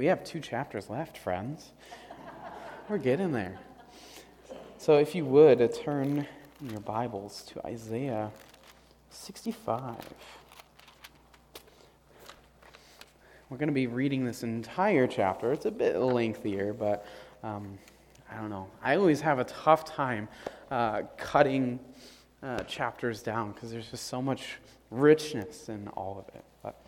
have 2 chapters left, friends. We're getting there. So if you would, turn in your Bibles to Isaiah 65. We're going to be reading this entire chapter. It's a bit lengthier, but I don't know. I always have a tough time cutting chapters down because there's just so much richness in all of it. But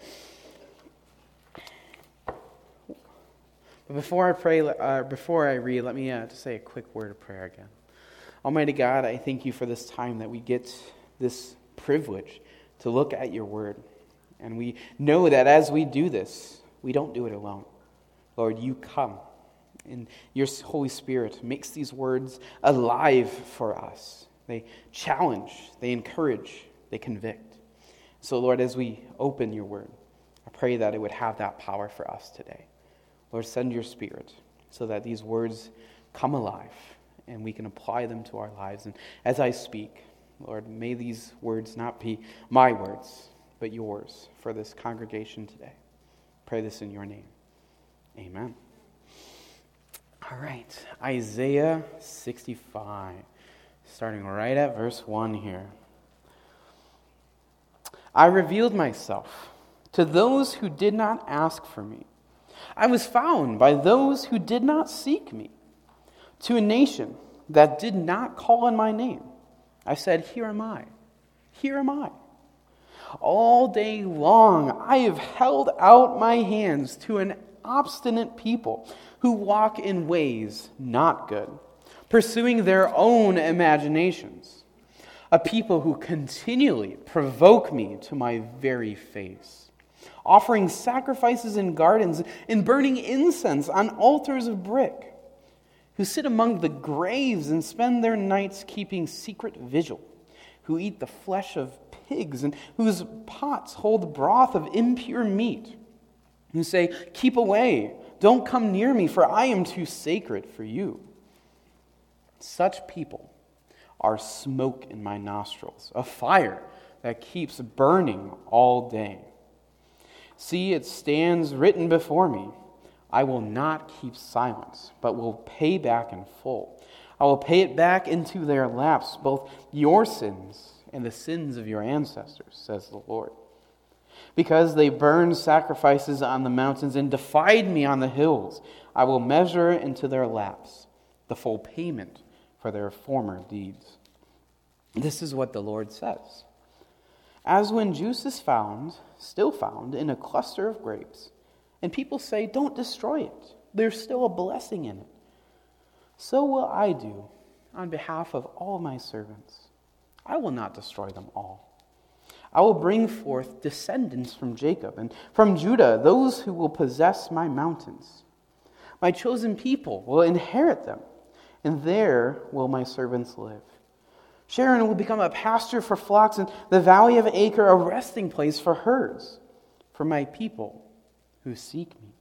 before I read, let me just say a quick word of prayer again. Almighty God, I thank you for this time that we get this privilege to look at your word. And we know that as we do this, we don't do it alone. Lord, you come, and your Holy Spirit makes these words alive for us. They challenge, they encourage, they convict. So, Lord, as we open your word, I pray that it would have that power for us today. Lord, send your Spirit so that these words come alive and we can apply them to our lives. And as I speak, Lord, may these words not be my words, but yours for this congregation today. Pray this in your name. Amen. All right, Isaiah 65, starting right at verse 1 here. I revealed myself to those who did not ask for me. I was found by those who did not seek me. To a nation that did not call on my name, I said, here am I. Here am I. All day long I have held out my hands to an obstinate people who walk in ways not good, pursuing their own imaginations. A people who continually provoke me to my very face, offering sacrifices in gardens and burning incense on altars of brick, who sit among the graves and spend their nights keeping secret vigil, who eat the flesh of pigs and whose pots hold broth of impure meat, who say, keep away, don't come near me, for I am too sacred for you. Such people are smoke in my nostrils, a fire that keeps burning all day. See, it stands written before me, I will not keep silence, but will pay back in full. I will pay it back into their laps, both your sins and the sins of your ancestors, says the Lord. Because they burned sacrifices on the mountains and defied me on the hills, I will measure into their laps the full payment for their former deeds. This is what the Lord says. As when juice is still found in a cluster of grapes, and people say, don't destroy it. There's still a blessing in it. So will I do on behalf of all my servants. I will not destroy them all. I will bring forth descendants from Jacob and from Judah, those who will possess my mountains. My chosen people will inherit them, and there will my servants live. Sharon will become a pasture for flocks, and the valley of Acre a resting place for herds, for my people who seek me.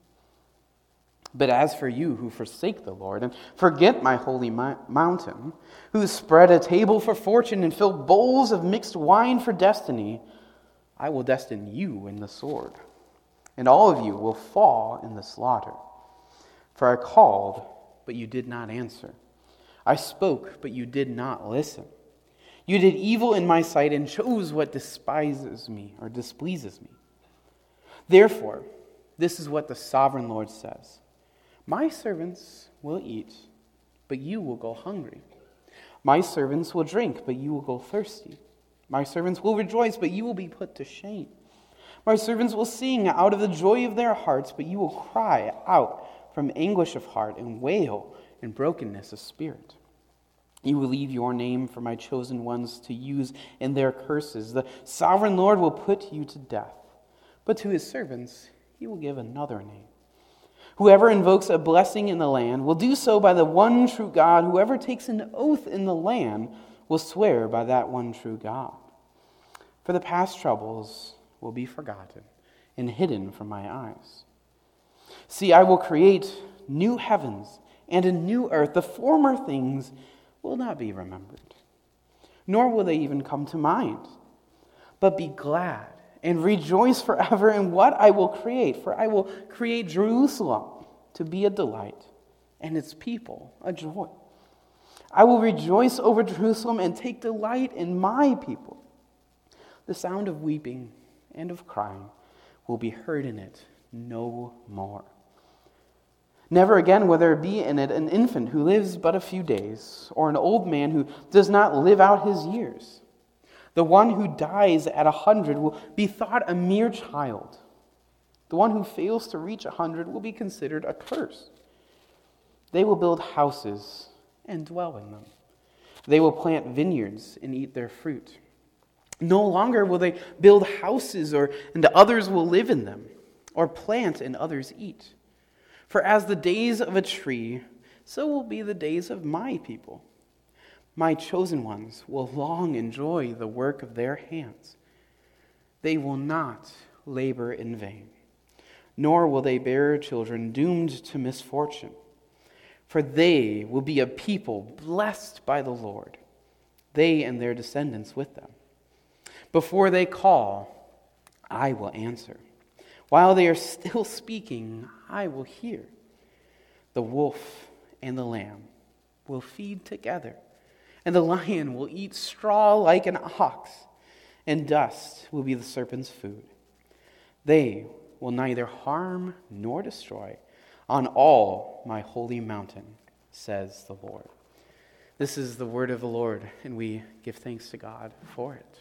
But as for you who forsake the Lord and forget my holy mountain, who spread a table for fortune and fill bowls of mixed wine for destiny, I will destine you in the sword, and all of you will fall in the slaughter. For I called, but you did not answer. I spoke, but you did not listen. You did evil in my sight and chose what despises me or displeases me. Therefore, this is what the sovereign Lord says. My servants will eat, but you will go hungry. My servants will drink, but you will go thirsty. My servants will rejoice, but you will be put to shame. My servants will sing out of the joy of their hearts, but you will cry out from anguish of heart and wail in brokenness of spirit. You will leave your name for my chosen ones to use in their curses. The sovereign Lord will put you to death, but to his servants he will give another name. Whoever invokes a blessing in the land will do so by the one true God. Whoever takes an oath in the land will swear by that one true God. For the past troubles will be forgotten and hidden from my eyes. See, I will create new heavens and a new earth. The former things will not be remembered, nor will they even come to mind. But be glad and rejoice forever in what I will create, for I will create Jerusalem to be a delight, and its people a joy. I will rejoice over Jerusalem and take delight in my people. The sound of weeping and of crying will be heard in it no more. Never again will there be in it an infant who lives but a few days, or an old man who does not live out his years. The one who dies at 100 will be thought a mere child. The one who fails to reach 100 will be considered accursed. They will build houses and dwell in them. They will plant vineyards and eat their fruit. No longer will they build houses and others will live in them, or plant and others eat. For as the days of a tree, so will be the days of my people. My chosen ones will long enjoy the work of their hands. They will not labor in vain, nor will they bear children doomed to misfortune. For they will be a people blessed by the Lord, they and their descendants with them. Before they call, I will answer. While they are still speaking, I will hear. The wolf and the lamb will feed together, and the lion will eat straw like an ox, and dust will be the serpent's food. They will neither harm nor destroy on all my holy mountain, says the Lord. This is the word of the Lord, and we give thanks to God for it.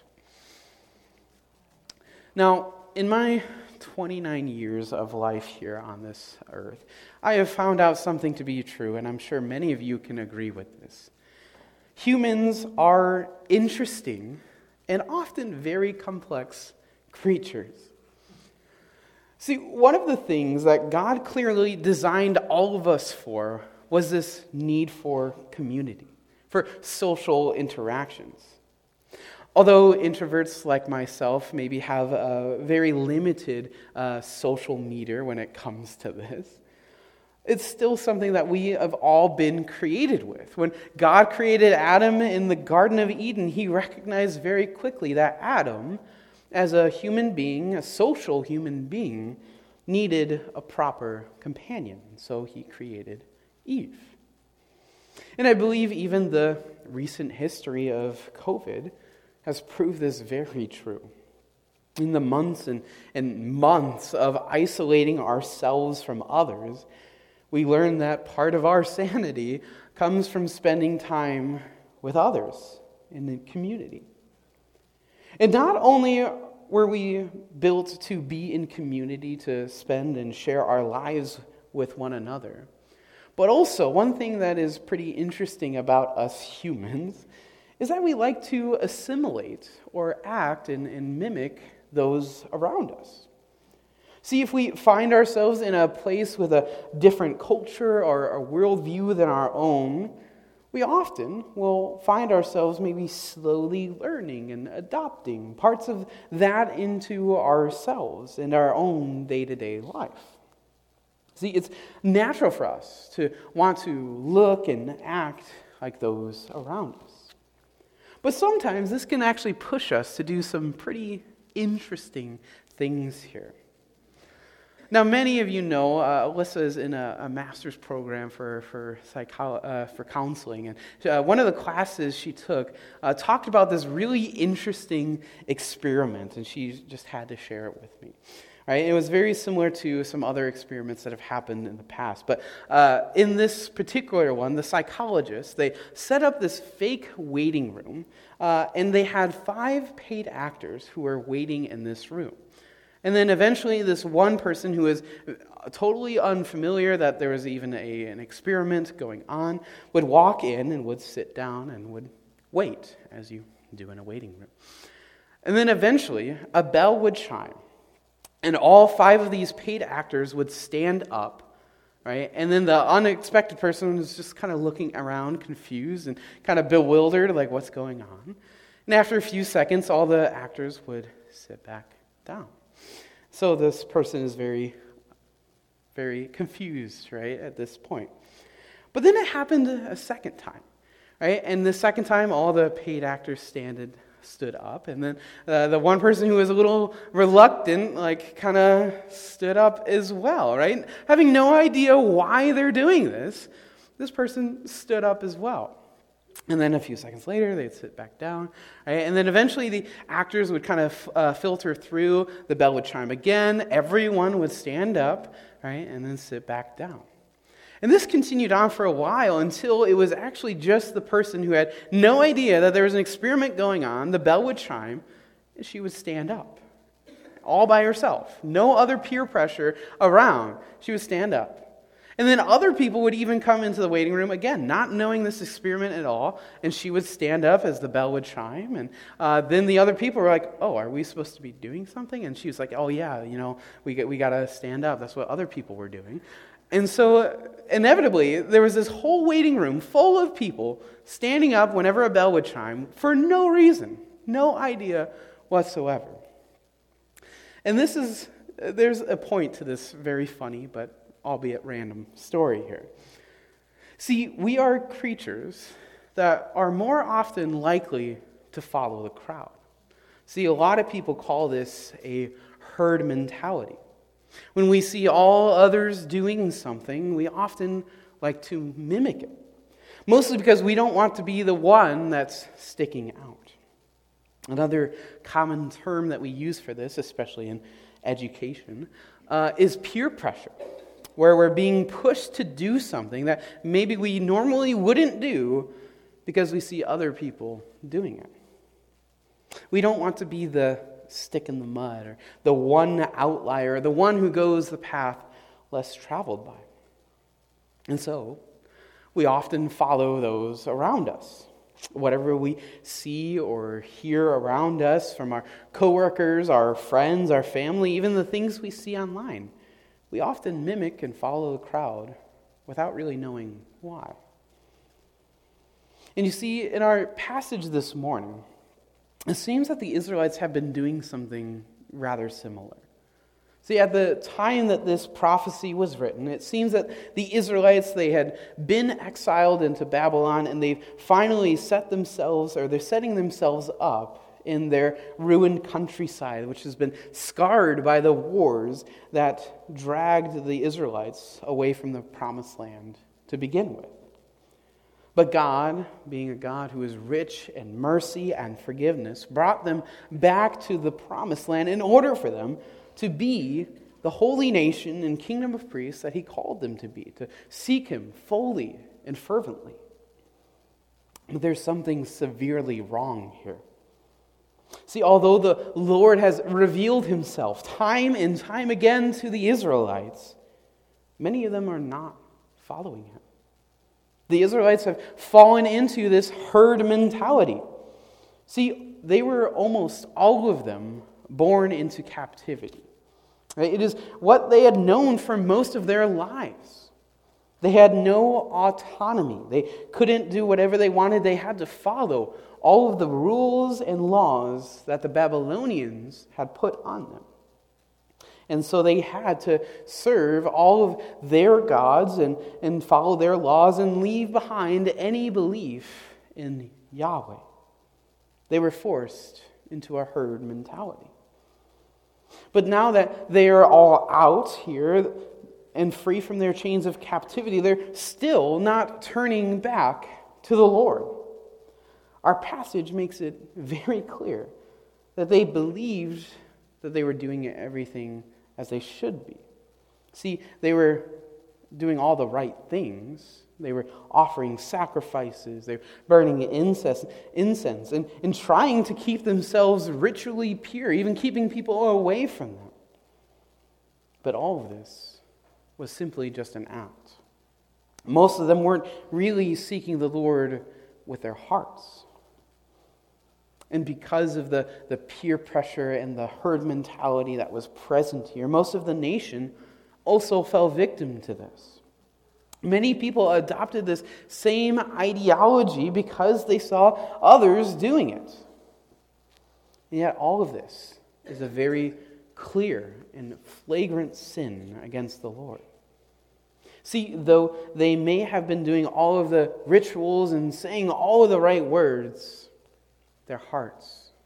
Now, in my 29 years of life here on this earth, I have found out something to be true, and I'm sure many of you can agree with this. Humans are interesting and often very complex creatures. See, one of the things that God clearly designed all of us for was this need for community, for social interactions. Although introverts like myself maybe have a very limited social meter when it comes to this, it's still something that we have all been created with. When God created Adam in the Garden of Eden, he recognized very quickly that Adam, as a human being, a social human being, needed a proper companion. So he created Eve. And I believe even the recent history of COVID has proved this very true. In the months and months of isolating ourselves from others, we learn that part of our sanity comes from spending time with others in the community. And not only were we built to be in community, to spend and share our lives with one another, but also one thing that is pretty interesting about us humans is that we like to assimilate or act and mimic those around us. See, if we find ourselves in a place with a different culture or a worldview than our own, we often will find ourselves maybe slowly learning and adopting parts of that into ourselves and our own day-to-day life. See, it's natural for us to want to look and act like those around us. But sometimes this can actually push us to do some pretty interesting things here. Now, many of you know Alyssa is in a master's program for counseling, and one of the classes she took talked about this really interesting experiment, and she just had to share it with me. Right? It was very similar to some other experiments that have happened in the past, but in this particular one, the psychologists, they set up this fake waiting room, and they had 5 paid actors who were waiting in this room. And then eventually this one person who is totally unfamiliar that there was even an experiment going on would walk in and would sit down and would wait, as you do in a waiting room. And then eventually a bell would chime, and all 5 of these paid actors would stand up, right? And then the unexpected person was just kind of looking around, confused and kind of bewildered, like what's going on. And after a few seconds, all the actors would sit back down. So this person is very, very confused, right, at this point. But then it happened a second time, right? And the second time, all the paid actors stood up, and then the one person who was a little reluctant, kind of stood up as well, right? Having no idea why they're doing this person stood up as well. And then a few seconds later, they'd sit back down, right? And then eventually the actors would kind of filter through, the bell would chime again, everyone would stand up, right, and then sit back down. And this continued on for a while until it was actually just the person who had no idea that there was an experiment going on. The bell would chime, and she would stand up, all by herself. No other peer pressure around. She would stand up. And then other people would even come into the waiting room, again, not knowing this experiment at all, and she would stand up as the bell would chime. And then the other people were like, oh, are we supposed to be doing something? And she was like, oh, yeah, we got to stand up. That's what other people were doing. And so, inevitably, there was this whole waiting room full of people standing up whenever a bell would chime for no reason, no idea whatsoever. And there's a point to this very funny, but albeit random story here. See, we are creatures that are more often likely to follow the crowd. See, a lot of people call this a herd mentality. When we see all others doing something, we often like to mimic it. Mostly because we don't want to be the one that's sticking out. Another common term that we use for this, especially in education, is peer pressure, where we're being pushed to do something that maybe we normally wouldn't do because we see other people doing it. We don't want to be the stick in the mud, or the one outlier, or the one who goes the path less traveled by. And so, we often follow those around us. Whatever we see or hear around us from our coworkers, our friends, our family, even the things we see online, we often mimic and follow the crowd without really knowing why. And you see, in our passage this morning, it seems that the Israelites have been doing something rather similar. See, at the time that this prophecy was written, it seems that the Israelites, they had been exiled into Babylon, and they've finally they're setting themselves up in their ruined countryside, which has been scarred by the wars that dragged the Israelites away from the promised land to begin with. But God, being a God who is rich in mercy and forgiveness, brought them back to the promised land in order for them to be the holy nation and kingdom of priests that He called them to be, to seek Him fully and fervently. But there's something severely wrong here. See, although the Lord has revealed Himself time and time again to the Israelites, many of them are not following Him. The Israelites have fallen into this herd mentality. See, they were almost all of them born into captivity. It is what they had known for most of their lives. They had no autonomy. They couldn't do whatever they wanted. They had to follow all of the rules and laws that the Babylonians had put on them. And so they had to serve all of their gods and follow their laws and leave behind any belief in Yahweh. They were forced into a herd mentality. But now that they are all out here and free from their chains of captivity, they're still not turning back to the Lord. Our passage makes it very clear that they believed that they were doing everything as they should be. See, they were doing all the right things. They were offering sacrifices. They were burning incense and trying to keep themselves ritually pure, even keeping people away from them. But all of this was simply just an act. Most of them weren't really seeking the Lord with their hearts. And because of the peer pressure and the herd mentality that was present here, most of the nation also fell victim to this. Many people adopted this same ideology because they saw others doing it. And yet all of this is a very clear and flagrant sin against the Lord. See, though they may have been doing all of the rituals and saying all of the right words, their hearts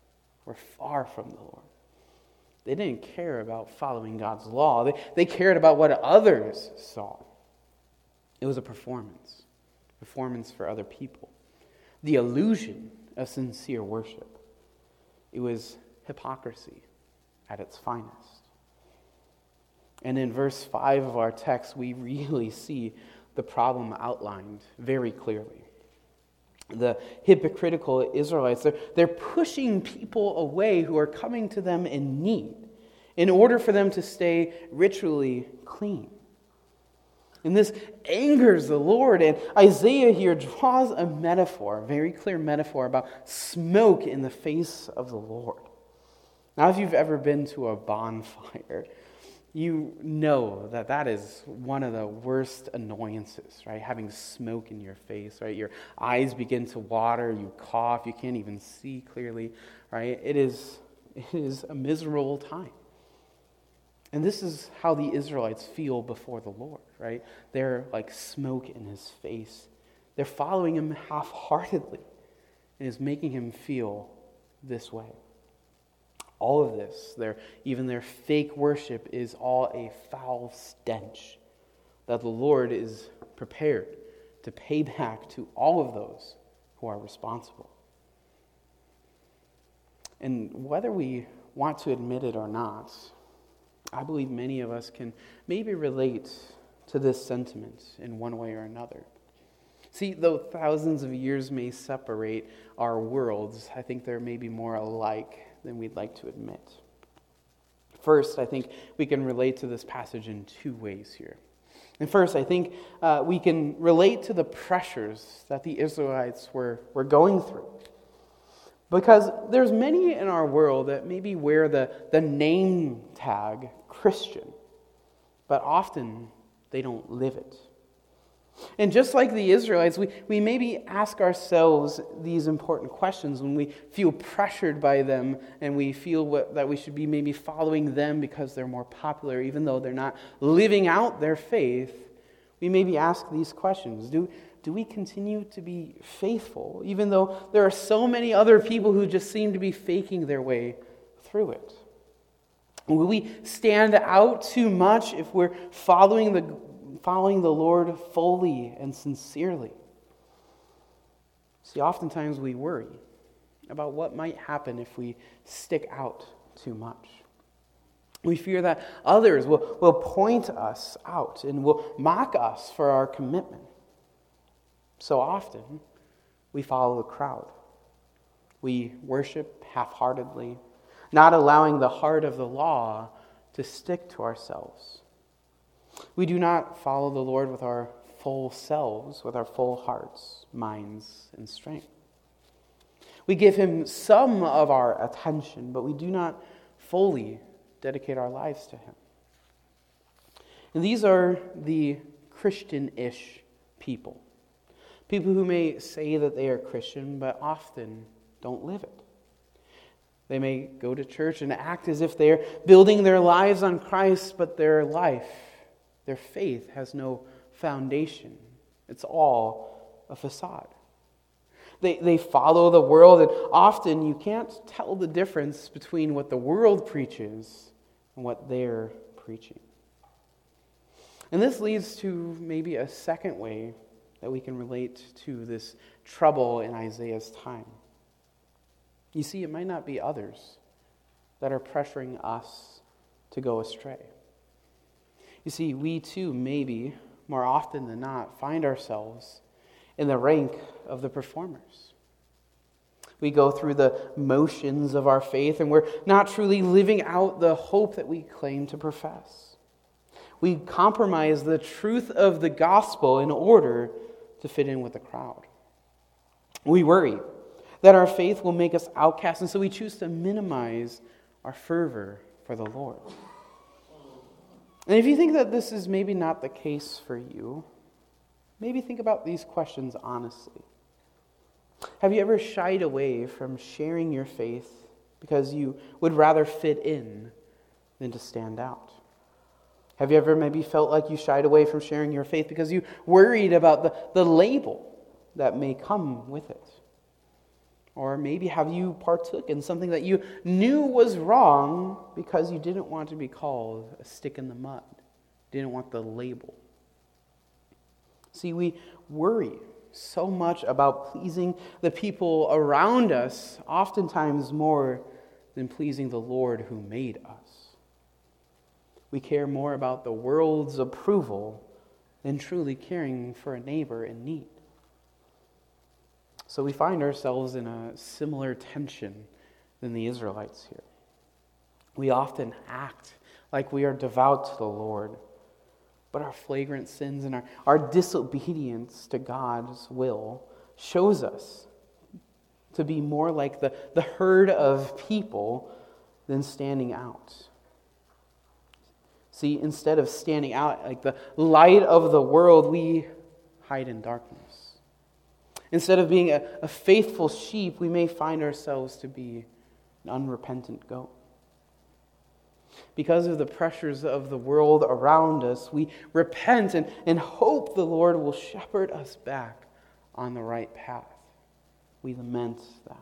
were far from the Lord. They didn't care about following God's law. They cared about what others saw. It was a performance for other people. The illusion of sincere worship. It was hypocrisy at its finest. And in verse 5 of our text, we really see the problem outlined very clearly. The hypocritical Israelites, they're pushing people away who are coming to them in need in order for them to stay ritually clean. And this angers the Lord. And Isaiah here draws a metaphor, a very clear metaphor about smoke in the face of the Lord. Now, if you've ever been to a bonfire, you know that is one of the worst annoyances, right? Having smoke in your face, right? Your eyes begin to water, you cough, you can't even see clearly, right? It is a miserable time. And this is how the Israelites feel before the Lord, right? They're like smoke in his face. They're following him half-heartedly, and is making him feel this way. All of this, even their fake worship, is all a foul stench that the Lord is prepared to pay back to all of those who are responsible. And whether we want to admit it or not, I believe many of us can maybe relate to this sentiment in one way or another. See, though thousands of years may separate our worlds, I think they're maybe more alike than we'd like to admit. First, I think we can relate to this passage in two ways here. And first, I think we can relate to the pressures that the Israelites were going through. Because there's many in our world that maybe wear the name tag Christian, but often they don't live it. And just like the Israelites, we maybe ask ourselves these important questions when we feel pressured by them and we feel that we should be maybe following them because they're more popular, even though they're not living out their faith. We maybe ask these questions. Do we continue to be faithful, even though there are so many other people who just seem to be faking their way through it? Will we stand out too much if we're following the Lord fully and sincerely? See, oftentimes we worry about what might happen if we stick out too much. We fear that others will point us out and will mock us for our commitment. So often, we follow the crowd. We worship half-heartedly, not allowing the heart of the law to stick to ourselves. We do not follow the Lord with our full selves, with our full hearts, minds, and strength. We give him some of our attention, but we do not fully dedicate our lives to him. And these are the Christian-ish people. People who may say that they are Christian, but often don't live it. They may go to church and act as if they're building their lives on Christ, but their life, their faith, has no foundation. It's all a facade. They follow the world, and often you can't tell the difference between what the world preaches and what they're preaching. And this leads to maybe a second way that we can relate to this trouble in Isaiah's time. You see, it might not be others that are pressuring us to go astray. You see, we too, maybe, more often than not, find ourselves in the rank of the performers. We go through the motions of our faith, and we're not truly living out the hope that we claim to profess. We compromise the truth of the gospel in order to fit in with the crowd. We worry that our faith will make us outcasts, and so we choose to minimize our fervor for the Lord. And if you think that this is maybe not the case for you, maybe think about these questions honestly. Have you ever shied away from sharing your faith because you would rather fit in than to stand out? Have you ever maybe felt like you shied away from sharing your faith because you worried about the label that may come with it? Or maybe have you partook in something that you knew was wrong because you didn't want to be called a stick in the mud, didn't want the label. See, we worry so much about pleasing the people around us, oftentimes more than pleasing the Lord who made us. We care more about the world's approval than truly caring for a neighbor in need. So we find ourselves in a similar tension than the Israelites here. We often act like we are devout to the Lord, but our flagrant sins and our disobedience to God's will shows us to be more like the herd of people than standing out. See, instead of standing out like the light of the world, we hide in darkness. Instead of being a faithful sheep, we may find ourselves to be an unrepentant goat. Because of the pressures of the world around us, we repent and hope the Lord will shepherd us back on the right path. We lament that.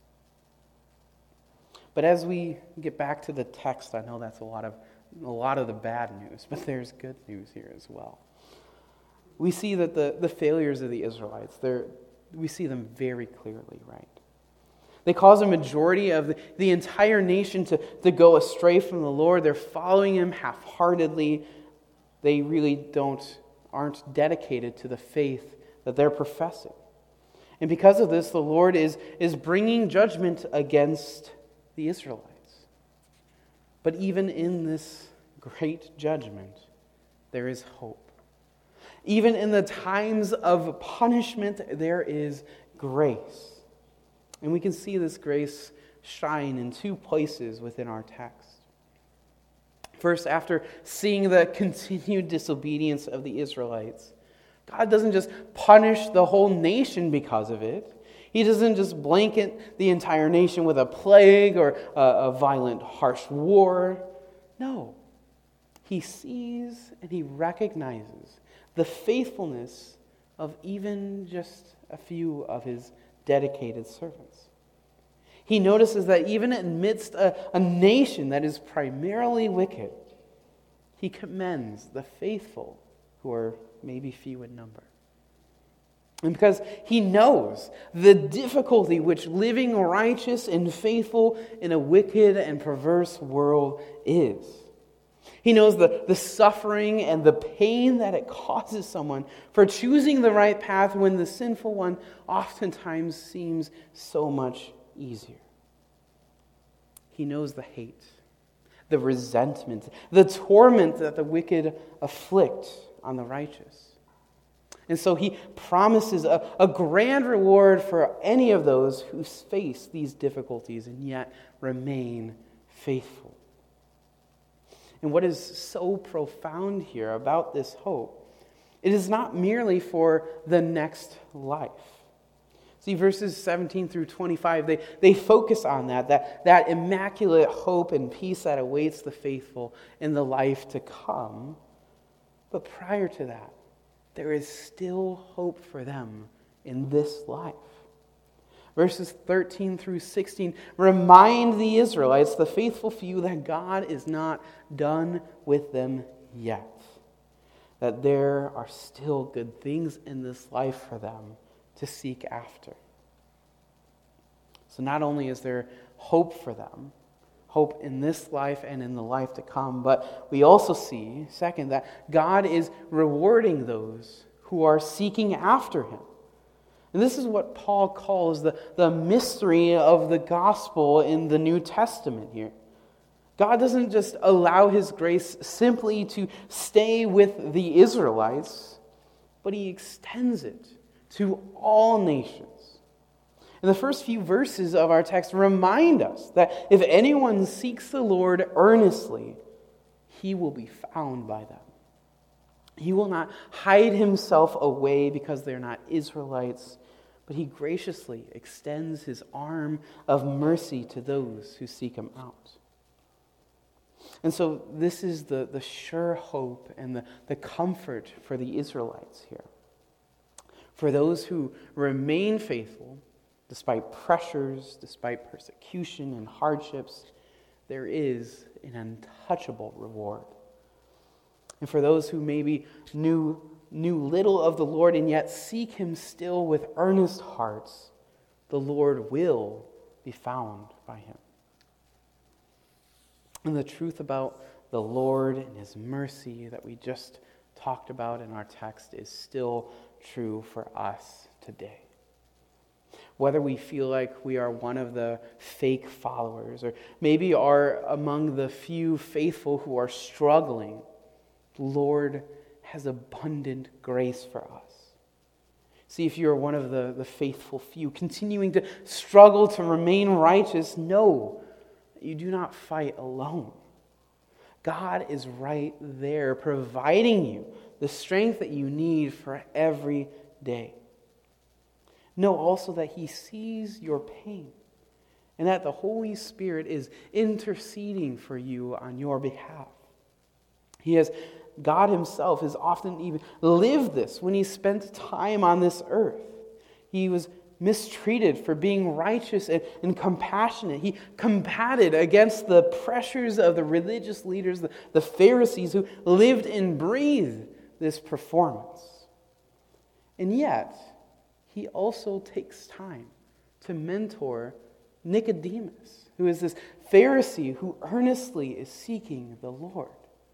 But as we get back to the text, I know that's a lot of the bad news, but there's good news here as well. We see that the failures of the Israelites, we see them very clearly, right? They cause a majority of the entire nation to go astray from the Lord. They're following him half-heartedly. They really aren't dedicated to the faith that they're professing. And because of this, the Lord is bringing judgment against the Israelites. But even in this great judgment, there is hope. Even in the times of punishment, there is grace. And we can see this grace shine in two places within our text. First, after seeing the continued disobedience of the Israelites, God doesn't just punish the whole nation because of it. He doesn't just blanket the entire nation with a plague or a violent, harsh war. No. He sees and he recognizes the faithfulness of even just a few of his dedicated servants. He notices that even amidst a nation that is primarily wicked, he commends the faithful who are maybe few in number. And because he knows the difficulty which living righteous and faithful in a wicked and perverse world is. He knows the suffering and the pain that it causes someone for choosing the right path when the sinful one oftentimes seems so much easier. He knows the hate, the resentment, the torment that the wicked afflict on the righteous. And so he promises a grand reward for any of those who face these difficulties and yet remain faithful. And what is so profound here about this hope, it is not merely for the next life. See, verses 17 through 25, they focus on that immaculate hope and peace that awaits the faithful in the life to come. But prior to that, there is still hope for them in this life. Verses 13 through 16 remind the Israelites, the faithful few, that God is not done with them yet. That there are still good things in this life for them to seek after. So not only is there hope for them, hope in this life and in the life to come, but we also see, second, that God is rewarding those who are seeking after him. And this is what Paul calls the mystery of the gospel in the New Testament here. God doesn't just allow his grace simply to stay with the Israelites, but he extends it to all nations. And the first few verses of our text remind us that if anyone seeks the Lord earnestly, he will be found by them. He will not hide himself away because they're not Israelites, but he graciously extends his arm of mercy to those who seek him out. And so this is the sure hope and the comfort for the Israelites here. For those who remain faithful, despite pressures, despite persecution and hardships, there is an untouchable reward. And for those who maybe knew little of the Lord and yet seek him still with earnest hearts, the Lord will be found by him. And the truth about the Lord and his mercy that we just talked about in our text is still true for us today. Whether we feel like we are one of the fake followers or maybe are among the few faithful who are struggling, the Lord has abundant grace for us. See, if you're one of the faithful few, continuing to struggle to remain righteous, know that you do not fight alone. God is right there providing you the strength that you need for every day. Know also that he sees your pain and that the Holy Spirit is interceding for you on your behalf. God himself has often even lived this when he spent time on this earth. He was mistreated for being righteous and compassionate. He combated against the pressures of the religious leaders, the Pharisees, who lived and breathed this performance. And yet, he also takes time to mentor Nicodemus, who is this Pharisee who earnestly is seeking the Lord.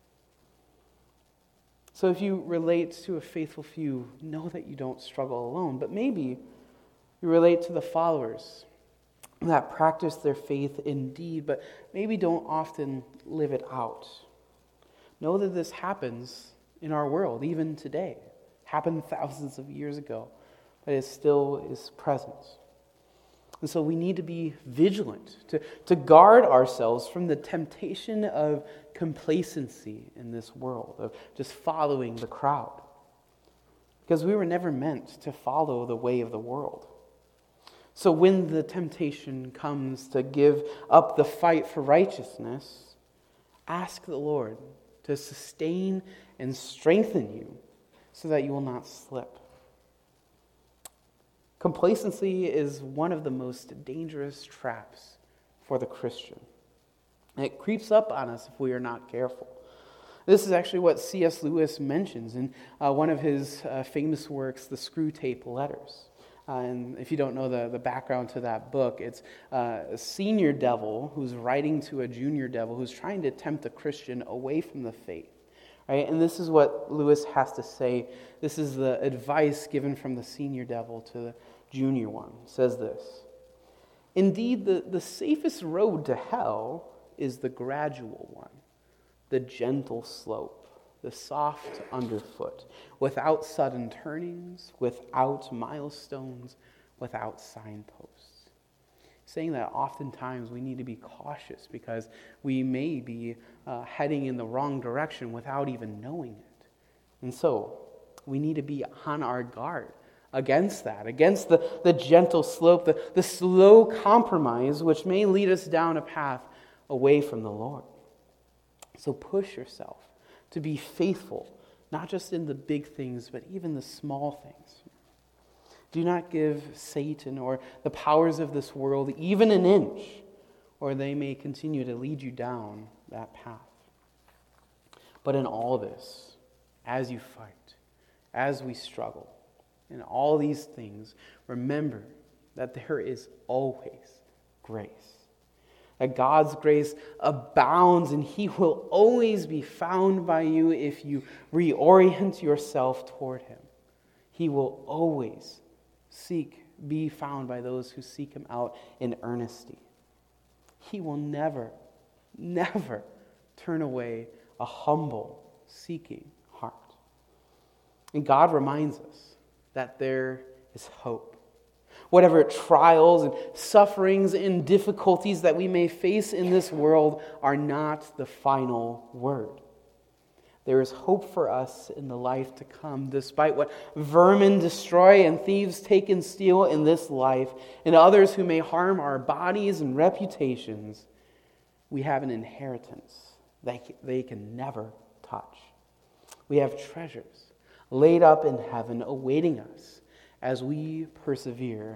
So if you relate to a faithful few, know that you don't struggle alone. But maybe you relate to the followers that practice their faith indeed, but maybe don't often live it out. Know that this happens in our world, even today. It happened thousands of years ago, but it still is present. And so we need to be vigilant, to guard ourselves from the temptation of complacency in this world, of just following the crowd. Because we were never meant to follow the way of the world. So when the temptation comes to give up the fight for righteousness, ask the Lord to sustain and strengthen you so that you will not slip. Complacency is one of the most dangerous traps for the Christian. And it creeps up on us if we are not careful. This is actually what C.S. Lewis mentions in one of his famous works, The Screwtape Letters. And if you don't know the background to that book, it's a senior devil who's writing to a junior devil who's trying to tempt a Christian away from the faith. Right? And this is what Lewis has to say. This is the advice given from the senior devil to the junior one. It says this: "Indeed, the safest road to hell is the gradual one, the gentle slope, the soft underfoot, without sudden turnings, without milestones, without signposts." Saying that oftentimes we need to be cautious because we may be heading in the wrong direction without even knowing it. And so we need to be on our guard against that, against the gentle slope, the slow compromise which may lead us down a path away from the Lord. So push yourself to be faithful, not just in the big things, but even the small things. Do not give Satan or the powers of this world even an inch, or they may continue to lead you down that path. But in all this, as you fight, as we struggle, in all these things, remember that there is always grace. That God's grace abounds and he will always be found by you if you reorient yourself toward him. He will always be found by those who seek him out in earnesty. He will never, never turn away a humble, seeking heart. And God reminds us that there is hope. Whatever trials and sufferings and difficulties that we may face in this world are not the final word. There is hope for us in the life to come, despite what vermin destroy and thieves take and steal in this life, and others who may harm our bodies and reputations. We have an inheritance that they can never touch. We have treasures laid up in heaven awaiting us as we persevere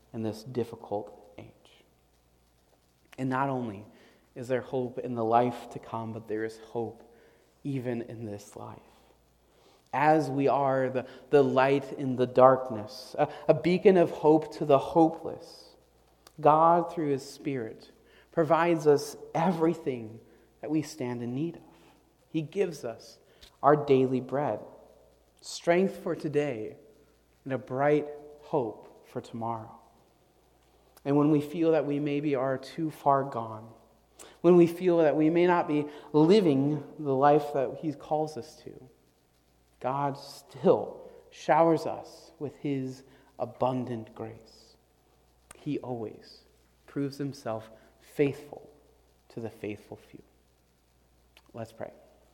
in this difficult age. And not only is there hope in the life to come, but there is hope even in this life. As we are the light in the darkness, a beacon of hope to the hopeless, God, through His Spirit, provides us everything that we stand in need of. He gives us our daily bread, strength for today, and a bright hope for tomorrow. And when we feel that we maybe are too far gone, when we feel that we may not be living the life that He calls us to, God still showers us with His abundant grace. He always proves Himself faithful to the faithful few. Let's pray.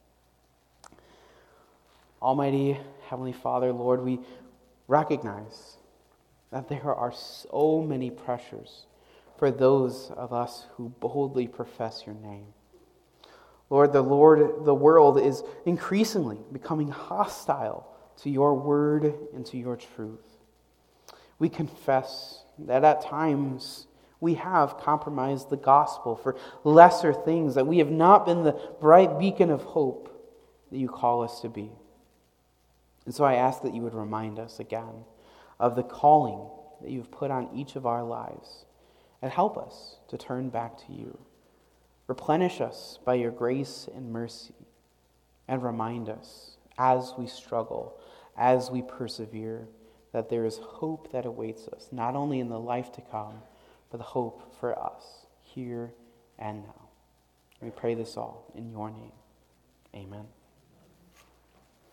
Almighty Heavenly Father, Lord, we recognize that there are so many pressures for those of us who boldly profess Your name. Lord, the world is increasingly becoming hostile to Your word and to Your truth. We confess that at times we have compromised the gospel for lesser things, that we have not been the bright beacon of hope that You call us to be. And so I ask that You would remind us again of the calling that You've put on each of our lives, and help us to turn back to You. Replenish us by Your grace and mercy, and remind us as we struggle, as we persevere, that there is hope that awaits us, not only in the life to come, but the hope for us here and now. We pray this all in Your name. Amen.